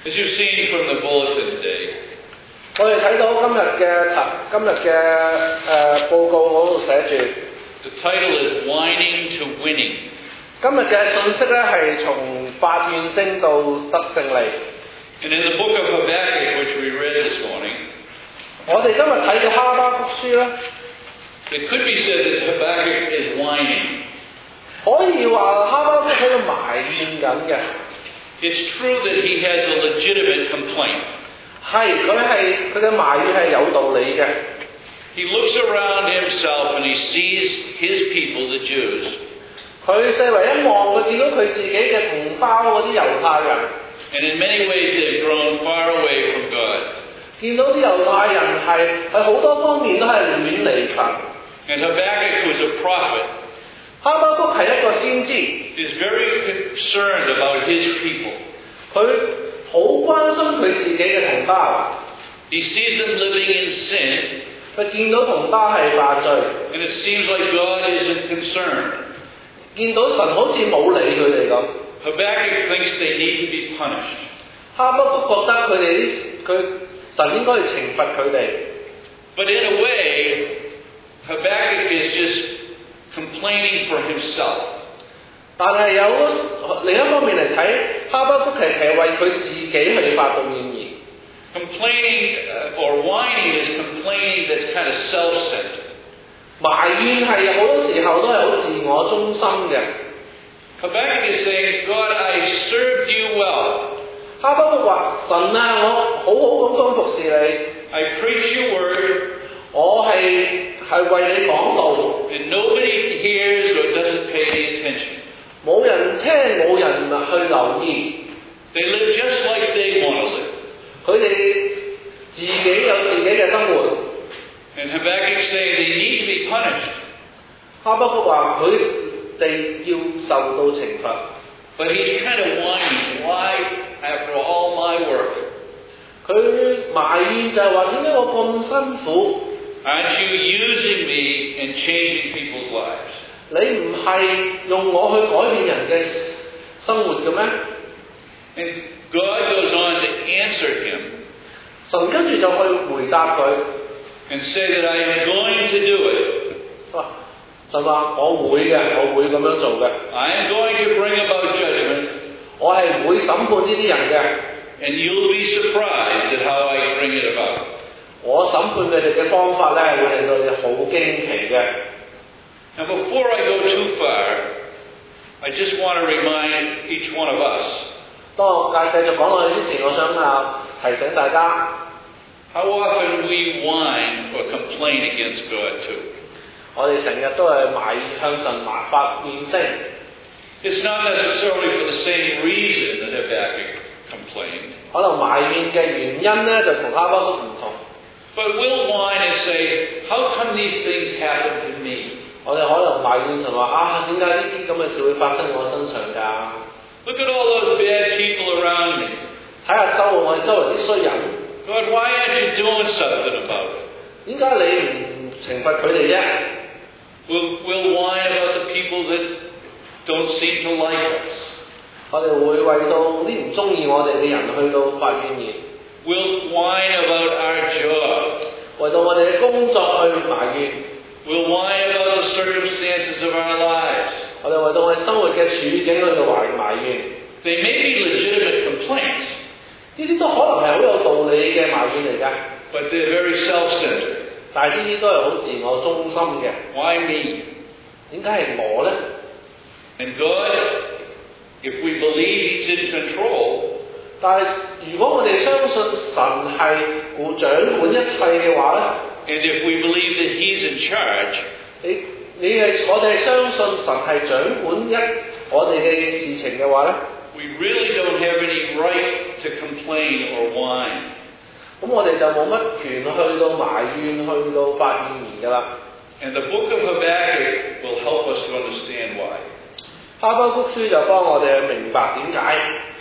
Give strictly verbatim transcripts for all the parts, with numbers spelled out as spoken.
As you've seen from the bulletin today, 我哋睇到今日嘅題，今日嘅誒報告嗰度寫住， the title is Whining to Winning. 今日嘅信息咧係從發怨聲到得勝利。 And in the book of Habakkuk, which we read this morning, 我哋今日睇嘅哈巴谷書咧， it could be said that Habakkuk is whining. 可以話哈巴谷喺度埋怨緊嘅。 It's true that he has a legitimate complaint. 係，佢係佢嘅埋怨係有道理嘅。 He looks around himself and he sees his people, the Jews, 佢四圍一望，佢見到佢自己嘅同胞嗰啲猶太人， and in many ways they've grown far away from God. 見到啲猶太人係喺好多方面都係遠離神。 And Habakkuk, who's a prophet, 哈巴谷係一個先知， is very concerned about his people. 佢好關心佢自己嘅同胞。 He sees them living in sin, 佢見到同胞係犯罪， and it seems like God isn't concerned. 見到神好似冇理佢哋咁。 Habakkuk thinks they need to be punished. 哈巴谷覺得佢哋啲佢神應該要懲罰佢哋。 But in a way, Habakkuk is just complaining for himself. 但係有另一方面嚟睇，哈巴谷其實係為佢自己去發動怨言。 Complaining uh, or whining is complaining that's kind of self-centered. 埋怨係好多時候都係好自我中心嘅。 Habakkuk is saying, God, I served you well. 哈巴谷話：神啊，我好好咁樣服侍你， I preach your word, 我係係為你講道， and nobody hears or doesn't pay any attention. 冇人聽，冇人去留意， They live just like they want to live. 佢哋自己有自己嘅生活。 And Habakkuk saying they need to be punished. 哈巴谷話佢哋要受到懲罰， But he's kind of whining, why, after all my work, 佢埋怨就係話點解我咁辛苦， aren't you using me in changing people's lives? 你唔係用我去改變人嘅生活嘅咩？ And God goes on to answer him 神跟住就去回答佢， and say that I am going to do it. 哇！神話我會嘅，我會咁樣做嘅， I am going to bring about judgment, 我係會審判呢啲人嘅， and you'll be surprised at how I bring it about. 我審判佢哋嘅方法咧，會令到你好驚奇嘅。 Now, before I go too far, I just want to remind each one of us, 當我繼續講落去之前，我想啊提醒大家， how often we whine or complain against God too. 我哋成日都係埋向神埋發怨聲。 It's not necessarily for the same reason that Habakkuk complained, 可能埋怨嘅原因咧就同哈巴谷唔同。 but we'll whine and say, how come these things happen to me? 我哋可能埋怨神話啊，點解呢啲咁嘅事會發生喺我身上㗎？ Look at all those bad people around me. 睇下周圍我哋周圍啲衰人， God, why aren't you doing something about it? 點解你唔懲罰佢哋啫？ We'll, we'll whine about the people that don't seem to like us. 我哋會為到啲唔中意我哋嘅人去到發怨言， We'll whine about our job. 為到我哋嘅工作去埋怨， We'll whine about the circumstances of our lives. 我哋為到我哋生活嘅處境去到埋埋怨。 They may be legitimate complaints, 呢啲都可能係好有道理嘅埋怨嚟㗎， but they're very self-centered. 但係呢啲都係好自我中心嘅。 Why me? 點解係我呢？ And God, if we believe He's in control, 但係如果我哋相信神係顧掌管一切嘅話咧， and if we believe that He's in charge, 你你係我哋係相信神係掌管一我哋嘅事情嘅話咧， we really don't have any right to complain or whine. 咁我哋就冇乜權去到埋怨、去到發怨言㗎啦。 And the book of Habakkuk will help us to understand why. 哈巴谷書就幫我哋去明白點解。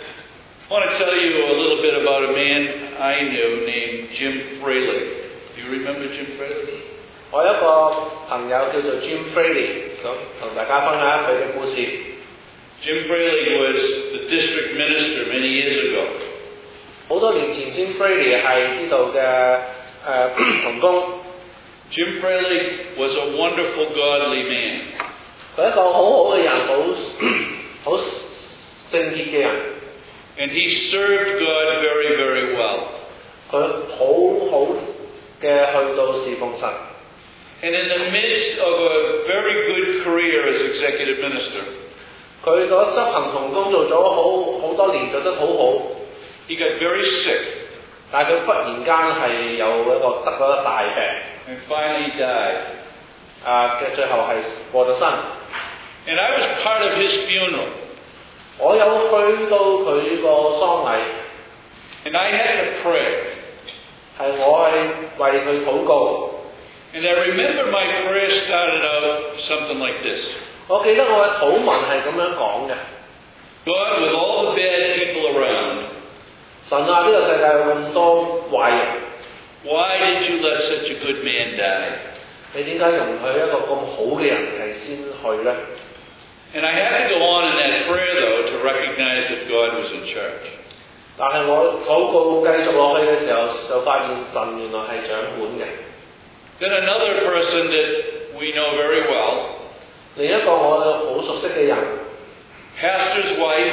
I want to tell you a little bit about a man I knew named Jim Fraley. Do you remember Jim Fraley? 我有一個朋友叫做 Jim Fraley，咁同大家分享佢嘅故事。 Jim Fraley was the district minister many years ago. 好多年前 Jim Fraley 係呢度嘅誒同工。 Jim Fraley was a wonderful, godly man. 佢係一個好好嘅人，好好聖潔嘅人。 And he served God very, very well. 佢好好嘅去到侍奉神。 And in the midst of a very good career as executive minister, 佢嗰執行同工做咗好好多年，做得好好。 he got very sick. 但係佢忽然間係有一個得咗個大病。 And finally died. 啊嘅最後係過咗身。 And I was part of his funeral. 我有去到佢個喪禮。 And I had to pray. 係我係為佢禱告。 And I remember my prayer started out something like this. 我記得我嘅禱文係咁樣講嘅。 God, with all the bad people around, 神啊，呢個世界有咁多壞人。 Why did you let such a good man die? 你點解容許一個咁好嘅人係先去呢？ And I had to go on in that prayer, though, to recognize that God was in charge. 但係我禱告繼續落去嘅時候，就發現神原來係掌管嘅。 Then another person that we know very well, 另一個我好熟悉嘅人 pastor's wife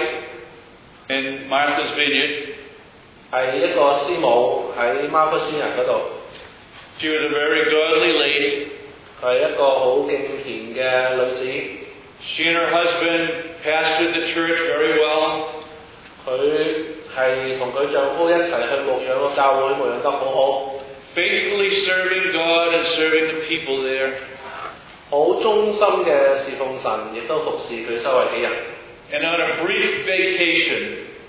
in Martha's Vineyard. 係一個師母喺貓窟村人嗰度。 She was a very godly lady. 佢係一個好敬虔嘅女子。 She and her husband pastored the church very well. 佢係同佢丈夫一齊去牧養個教會，牧養得好好。 Faithfully serving God and serving the people there. 好忠心嘅侍奉神，亦都服侍佢周圍嘅人。 And on a brief vacation,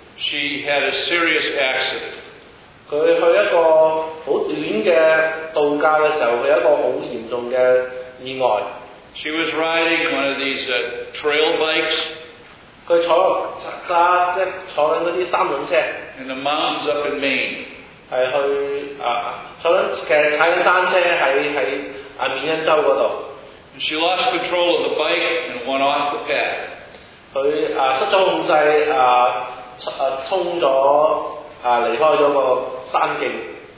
she had a serious accident. 佢去一個好短嘅度假嘅時候，佢有一個好嚴重嘅意外。 She was riding one of these uh, trail bikes. 佢坐揸即係坐緊嗰啲三輪車。 In the mountains up in Maine. 係去啊坐緊其實踩緊單車喺喺啊緬因州嗰度。 She lost control of the bike and went off the path. 佢啊失咗控制啊啊衝咗啊離開咗個山徑。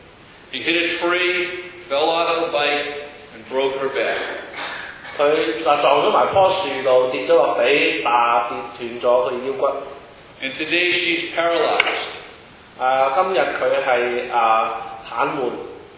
He hit a tree, fell out of the bike, and broke her back. 佢啊撞咗埋棵樹度，跌咗落地，打跌斷咗佢腰骨。 And today she's paralyzed. 啊今日佢係啊癱瘓。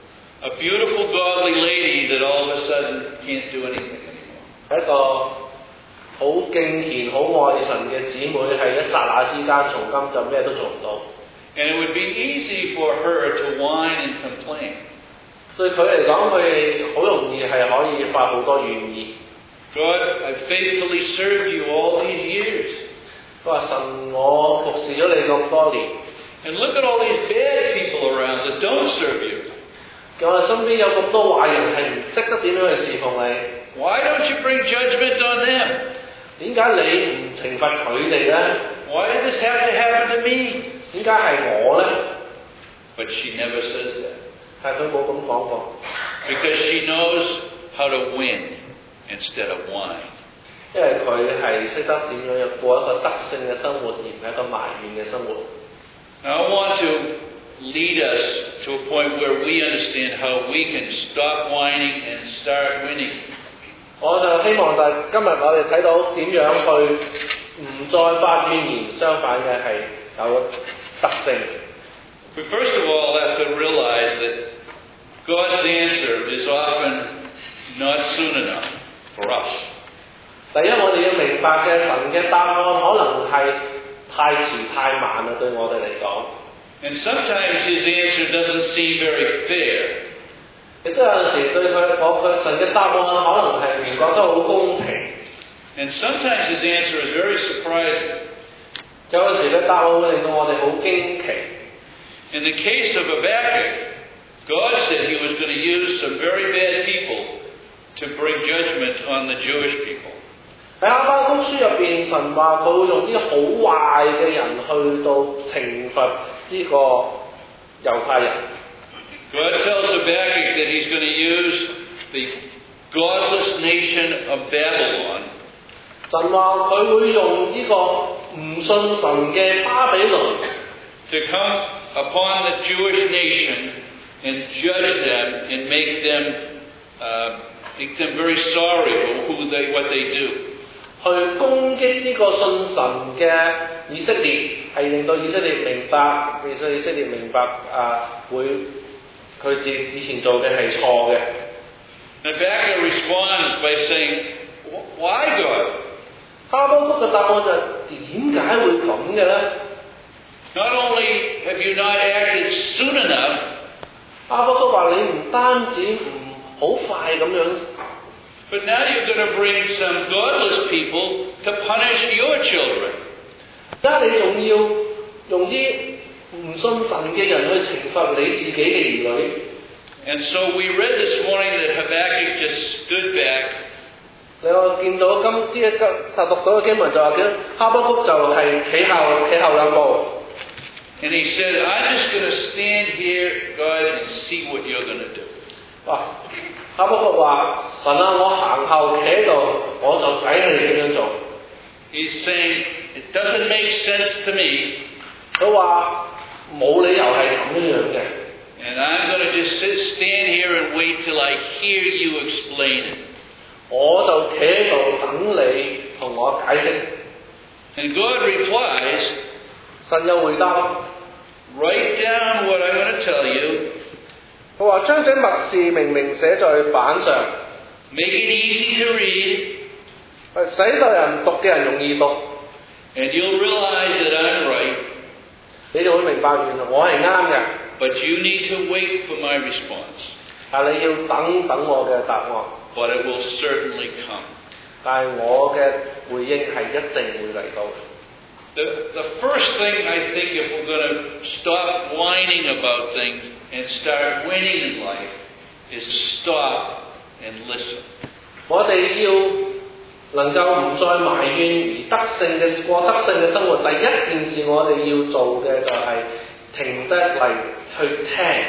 A beautiful, godly lady that all of a sudden can't do anything anymore. 係一個好敬虔、好愛神嘅姊妹，係一剎那之間，從今就咩都做唔到。 And it would be easy for her to whine and complain. 對佢嚟講，佢好容易係可以發好多怨意。 God, I faithfully served you all these years. 佢話神，我服侍咗你咁多年。 And look at all these bad people around that don't serve you. 我哋身邊有咁多壞人係唔識得點樣去侍奉你。 Why don't you bring judgment on them? 點解你唔懲罰佢哋咧 Why did this have to happen to me? 點解係我咧 But she never says that. 係佢冇咁講過。 Because she knows how to win instead of whine. 因為佢係識得點樣過一個得勝嘅生活，而唔係一個埋怨嘅生活。 Now I want to lead us to a point where we understand how we can stop whining and start winning. 我就希望大今日我哋睇到點樣去唔再發怨言，相反嘅係有得勝。 We first of all have to realize that God's answer is often not soon enough for us. 第一，我哋要明白嘅神嘅答案可能係太遲太慢啦，對我哋嚟講。 And sometimes His answer doesn't seem very fair. 亦都有陣時對佢講佢神嘅答案可能係唔覺得好公平。 And sometimes His answer is very surprising. 有陣時嘅答案會令到我哋好驚奇。 In the case of Habakkuk, God said He was going to use some very bad people to bring judgment on the Jewish people. 喺哈巴谷書入邊，神話佢會用啲好壞嘅人去到懲罰呢個猶太人。 God tells Habakkuk that He's going to use the godless nation of Babylon. 神話佢會用呢個唔信神嘅巴比倫 to come upon the Jewish nation and judge them and make them uh, make them very sorry for who they what they do. 去攻擊呢個信神嘅以色列，係令到以色列明白，令到以色列明白啊，會佢哋以前做嘅係錯嘅。 Habakkuk responds by saying, "Why God?" 哈巴谷嘅答案就係點解會咁嘅咧 Not only have you not acted soon enough, 哈巴谷話你唔單止唔好快咁樣。 but now you're going to bring some godless people to punish your children. 而家你仲要用啲唔信神嘅人去懲罰你自己嘅兒女。 And so we read this morning that Habakkuk just stood back. 你我見到今啲嘅就讀到嘅經文就話嘅哈巴谷就係企後企後兩步。 And he said, I'm just going to stand here, God, and see what you're going to do. 哇！哈巴谷話：神啊，我行後企喺度，我就睇你點樣做。 He's saying, it doesn't make sense to me. 佢話冇理由係咁樣嘅。 And I'm going to just sit, stand here and wait till I hear you explain it. 我就企喺度等你同我解釋。 And God replies, 神又回答 write down what I'm going to tell you. 佢話將這默示明明寫在板上 Make it easy to read. 使到人讀嘅人容易讀。 And you'll realize that I'm right. 你就會明白原來我係啱嘅。 But you need to wait for my response. 但你要等等我嘅答案。 But it will certainly come. 但係我嘅回應係一定會嚟到。 The, the first thing I think if we're going to stop whining about things and start winning in life is stop and listen. 我哋要能夠唔再埋怨而得勝嘅過得勝嘅生活，第一件事我哋要做嘅就係停得嚟去聽。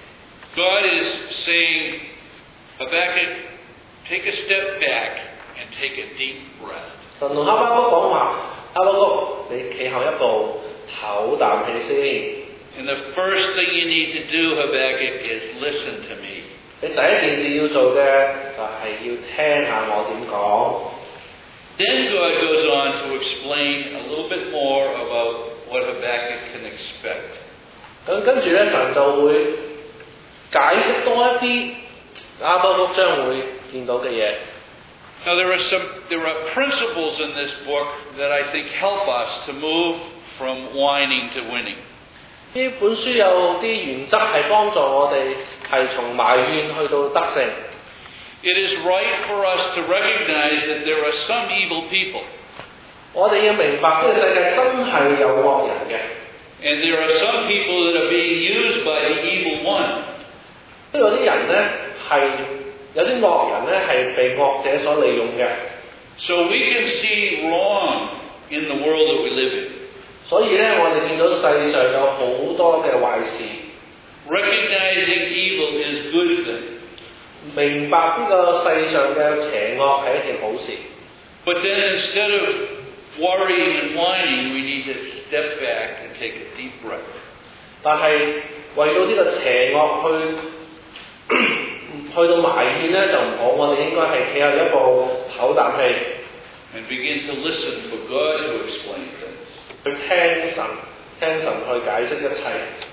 God is saying, Habakkuk, take a step back and take a deep breath. 神同哈巴谷講話，哈巴谷，你企後一步，唞啖氣先。 And the first thing you need to do, Habakkuk, is listen to me. 你第一件事要做嘅就係要聽下我點講。 Then God goes on to explain a little bit more about what Habakkuk can expect. 咁跟住咧，神就會解釋多一啲哈巴谷將會見到嘅嘢。 Now there are some there are principles in this book that I think help us to move from whining to winning. 呢本書有啲原則係幫助我哋係從埋怨去到得勝。 It is right for us to recognize that there are some evil people. 我哋要明白呢個世界真係有惡人嘅。 And there are some people that are being used by the evil one. 都有啲人咧係有啲惡人咧係被惡者所利用嘅。 So we can see wrong in the world that we live in. 所以咧，我哋見到世上有好多嘅壞事。 Recognizing evil is good thing. 明白呢個世上嘅邪惡係一件好事。 But then instead of worrying and whining, we need to step back and take a deep breath. 但係為到呢個邪惡去去到埋怨咧就唔好，我哋應該係企後一步，唞啖氣。 And begin to listen for God to explain things. 去聽神，聽神去解釋一切。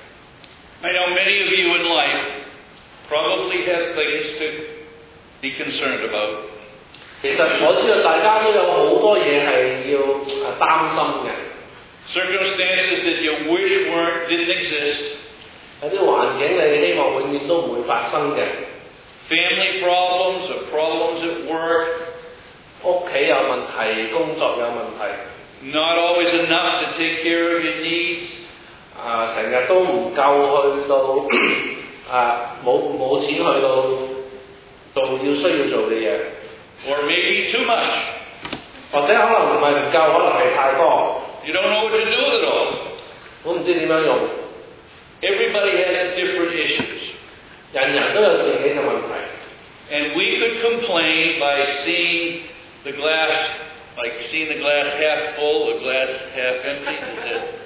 I know many of you in life probably have things to be concerned about. 其實我知道大家都有好多嘢係要誒擔心嘅。 Circumstances that you wish weren't didn't exist. 有啲環境你希望永遠都唔會發生嘅。 Family problems or problems at work. 屋企有問題，工作有問題。 Not always enough to take care of your needs. 啊，成日都唔夠去到啊冇冇錢去到做要需要做嘅嘢。 Or maybe too much. 或者可能唔係唔夠，可能係太多。 You don't know what to do with it all. 我唔知點樣用。 Everybody has different issues. 人人都有自己嘅問題。 And we could complain by seeing the glass, like seeing the glass half full or glass half empty. Is it?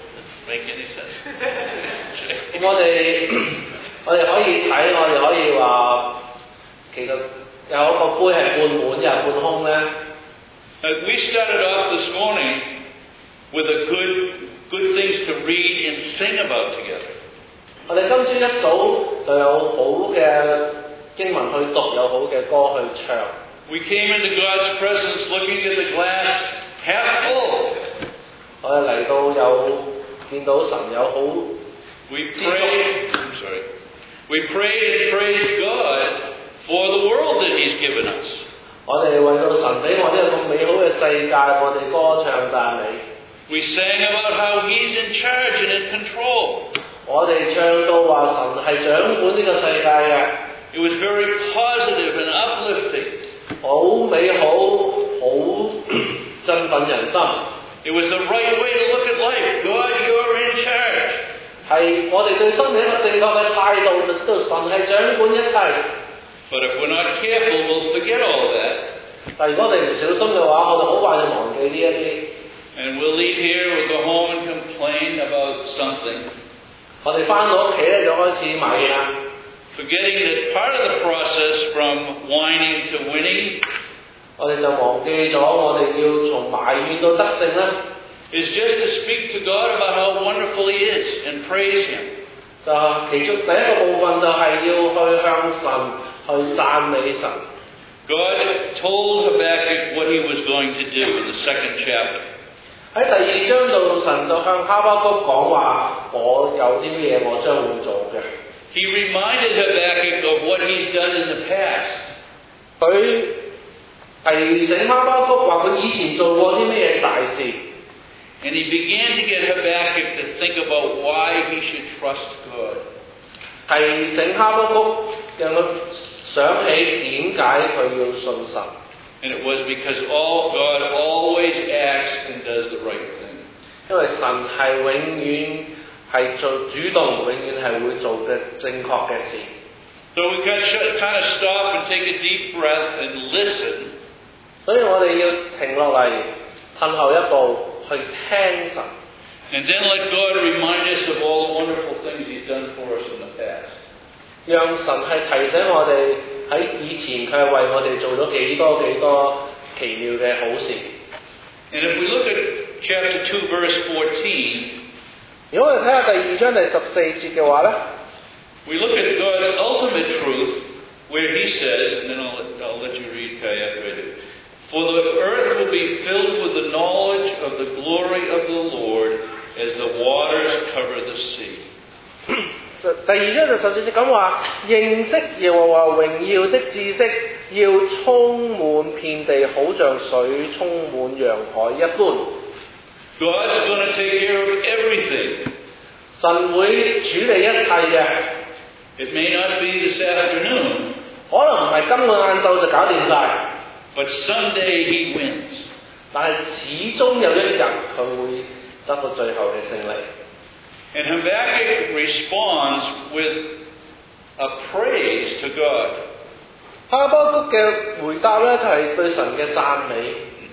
make any sense? 咁我哋我哋可以睇，我哋可以話其實有一個杯係半滿又係半空咧。 Uh, we started off this morning with a good, good things to read and sing about together. 我哋今朝一早就有好嘅經文去讀，有好嘅歌去唱。 We came into God's presence looking at the glass half full. 我哋嚟到有見到神有好。 We prayed. I'm sorry. We prayed and praised God for the world that He's given us. 我哋為到神俾我哋一個美好嘅世界，我哋歌唱讚美。 We sang about how He's in charge and in control. 我哋唱到話神係掌管呢個世界嘅。 It was very positive and uplifting. 好美好，好振奮人心。 It was the right way to look at life. God, you're in charge. 係我哋對生命一個正確嘅態度，就知道神係掌管一切。 But if we're not careful, we'll forget all that. 但如果我哋唔小心嘅話，我哋好快就忘記呢一啲。 And we'll leave here, we'll go home and complain about something. 我哋翻到屋企咧就開始埋怨啦。 Forgetting that part of the process from whining to winning 我哋就忘記咗，我哋要從埋怨到得勝啦。 is just to speak to God about how wonderful He is and praise Him. 就其中第一個部分就係要去向神去讚美神。 God told Habakkuk what He was going to do in the second chapter. 喺第二章度，神就向哈巴谷講話：我有啲乜嘢我將會做嘅。 He reminded Habakkuk of what He's done in the past. 佢提醒哈巴谷話佢以前做過啲乜嘢大事。 And he began to get Habakkuk to think about why he should trust God. 提醒哈巴谷讓佢想起點解佢要信神。 And it was because all God always acts and does the right thing. 因為神係永遠係做主動，永遠係會做嘅正確嘅事。 So we got to kind of stop and take a deep breath and listen. 所以我哋要停落嚟，褪後一步去聽神。 And then let God remind us of all the wonderful things He's done for us in the past. 讓神係提醒我哋喺以前佢係為我哋做咗幾多幾多奇妙嘅好事。 And if we look at chapter two, verse fourteen, 如果我哋睇下第二章第十四節嘅話咧 we look at God's ultimate truth, where He says, and then I'll let, I'll let you read, Kayak, read it. For the earth will be filled with the knowledge of the glory of the Lord as the waters cover the sea. 第二章就十四節咁話，認識耶和華榮耀的知識要充滿遍地，好像水充滿洋海一般。 God's going to take care of everything. 神會處理一切嘅。 It may not be this afternoon, 可能唔係今個晏晝就搞掂晒。 but someday He wins. 但係始終有一日佢會得到最後嘅勝利。 And Habakkuk responds with a praise to God. 哈巴谷嘅回答咧，就係對神嘅讚美。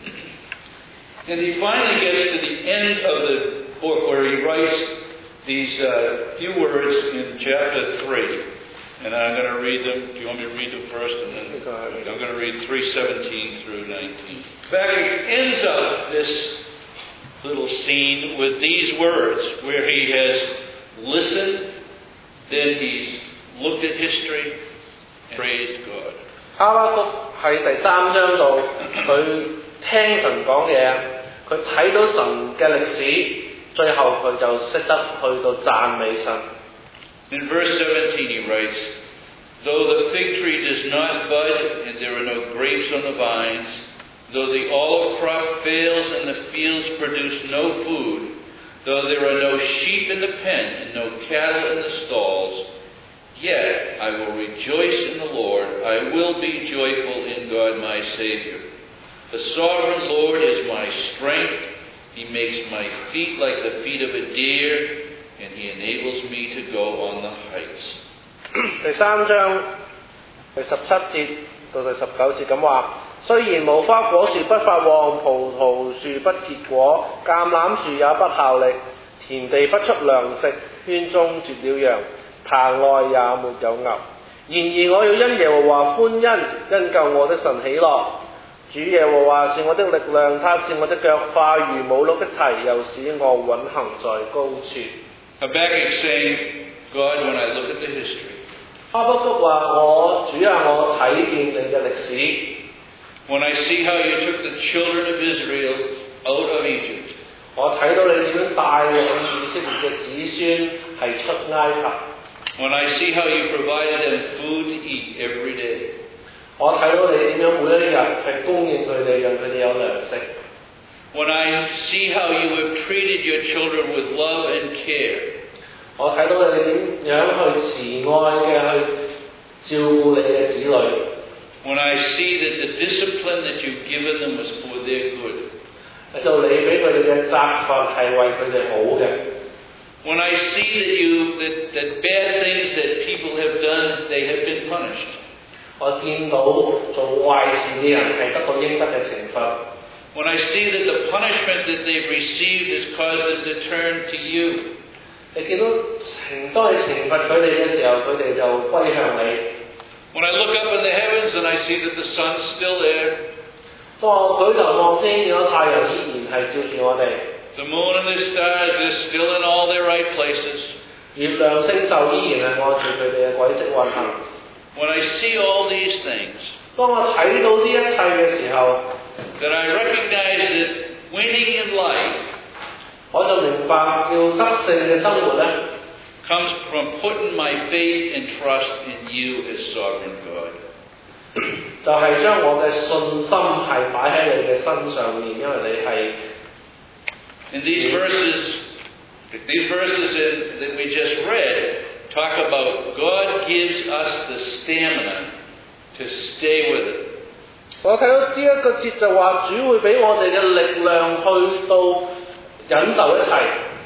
And he finally gets to the end of the book where he writes these uh, few words in chapter three. And I'm going to read them. Do you want me to read them first? And then I'm going to read three seventeen through nineteen. Habakkuk ends up this little scene with these words where he has listened, then he's looked at history and praised God. 哈巴谷喺第三章度，佢聽神講嘢，佢睇到神嘅歷史，最後佢就識得去到讚美神。 In verse seventeen he writes, Though the fig tree does not bud and there are no grapes on the vines, though the olive crop fails and the fields produce no food, though there are no sheep in the pen and no cattle in the stalls, yet I will rejoice in the Lord. I will be joyful in God my Savior. The sovereign Lord is my strength. He makes my feet like the feet of a deer, and He enables me to go on the heights. 第三章第十七節到第十九節咁話，雖然無花果樹不發旺，葡萄樹不結果，橄欖樹也不效力， 田地不出糧食，圈中絕了羊，棚內也沒有牛。然而我要因耶和華歡欣，因救我的神喜樂。主耶和華是我的力量，他是我的腳，快如母鹿的蹄，又使我穩行在高處。 Habakkuk saying, God, when I look at the history, 哈巴谷話：我主啊，我睇見你嘅歷史。 when I see how you took the children of Israel out of Egypt, 我睇到你點樣帶領以色列嘅子孫係出埃及。 when I see how you provided them food to eat every day, 我睇到你點樣每一日係供應佢哋，讓佢哋有糧食。 when I see how you have treated your children with love and care, 我睇到你點樣去慈愛嘅去照顧你嘅子女。 when I see that the discipline that you've given them was for their good, 就你俾佢哋嘅責罰係為佢哋好嘅。 when I see that you that, that bad things that people have done, they have been punished, 我見到做壞事嘅人係得到應得嘅懲罰。 when I see that the punishment that they've received has caused them to turn to you, 你見到懲當你懲罰佢哋嘅時候，佢哋就歸向你。 when I look up in the heavens and I see that the sun's still there, 當我舉頭望天，見到太陽依然係照住我哋， the moon and the stars are still in all their right places, 月亮星宿依然係按住佢哋嘅軌跡運行。 when I see all these things, 當我睇到呢一切嘅時候， that I recognize that winning in life 我就明白要得勝嘅生活咧， comes from putting my faith and trust in you as sovereign God. 就係將我嘅信心係擺喺你嘅身上面，因為你係。 In these verses, these verses in, that we just read talk about God gives us the stamina to stay with it. 我睇到呢一個節就話主會俾我哋嘅力量去到忍受一切。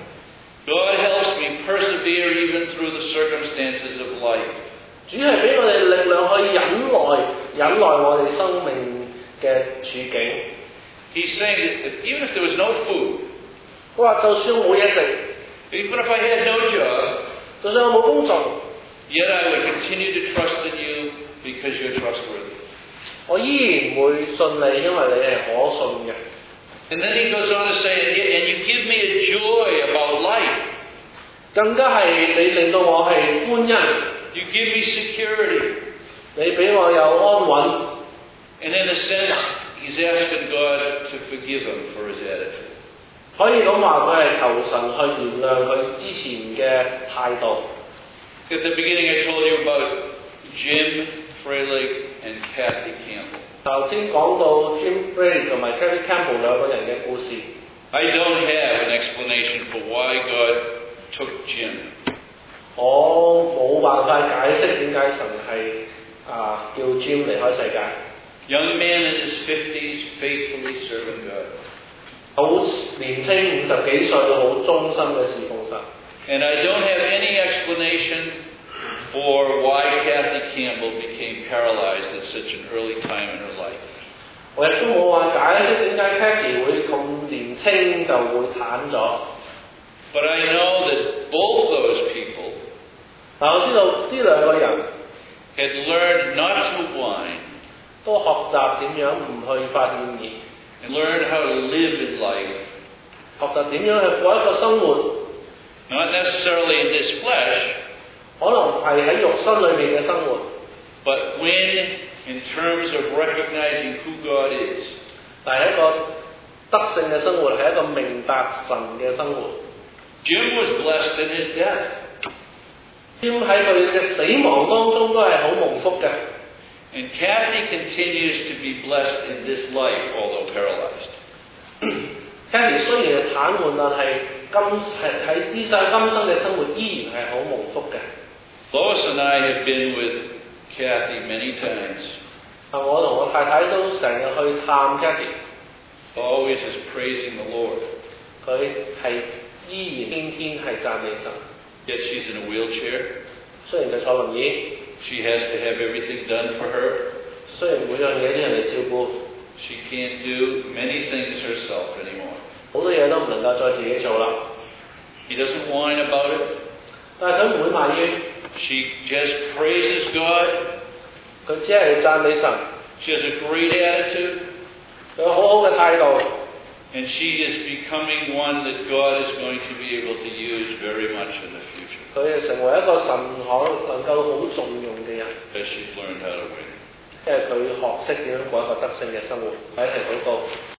God helps me persevere even through the circumstances of life. 主係俾我哋力量去忍耐，忍耐我哋生命嘅處境。 He's saying that even if there was no food, 佢話就算冇嘢食， even if I had no job, 就算我冇工作， yet I would continue to trust in you because you're trustworthy. 我依然會信你，因為你係可信嘅。 And then he goes on to say, and you give me a joy about life. 更加係你令到我係歡欣， You give me security. 你俾我有安穩。 And in a sense, he's asking God to forgive him for his attitude. 可以咁話，佢係求神去原諒佢之前嘅態度。 At the beginning, I told you about Jim Frelick and Kathy Campbell. 頭先講到 Jim Frelick 同埋 Kathy Campbell 兩個人嘅故事。 I don't have an explanation for why God took Jim. 我冇辦法解釋點解神係啊叫 Jim 離開世界。 Young man in his fifties, faithfully serving God. 好年青五十幾歲，好忠心嘅侍奉神。 And I don't have any explanation for why Kathy Campbell became paralyzed at such an early time in her life. 我亦都冇話解釋點解 Kathy 會咁年青就會癱咗。 But I know that both those people 但我知道呢兩個人 had learned not to whine 都學習點樣唔去發怨言， and learned how to live in life, 學習點樣去過一個生活， not necessarily in this flesh, 可能係喺肉身裏面嘅生活， but when in terms of recognizing who God is. 但係一個得勝嘅生活係一個明白神嘅生活。 Jim was blessed in his death. Jim 喺佢嘅死亡當中都係好蒙福嘅。 And Kathy continues to be blessed in this life, although paralyzed. Kathy 雖然係癱瘓，但係今係喺呢世今生嘅生活依然係好蒙福嘅。 Lois and I have been with Kathy many times. 啊，我同我太太都成日去探 Kathy， always is praising the Lord. 佢係依然天天係讚美神。 Yet she's in a wheelchair. 雖然佢坐輪椅， She has to have everything done for her. 雖然每樣嘢都人嚟照顧， She can't do many things herself anymore. 好多嘢都唔能夠再自己做啦。 He doesn't whine about it. 但係佢唔會埋怨， She just praises God. 佢只係讚美神， She has a great attitude. 佢有好好嘅態度， And she is becoming one that God is going to be able to use very much in the future. 佢係成為一個神可能夠好重用嘅人， As she's learned how to win. 因為佢學識點樣過一個得勝嘅生活，喺一齊禱告。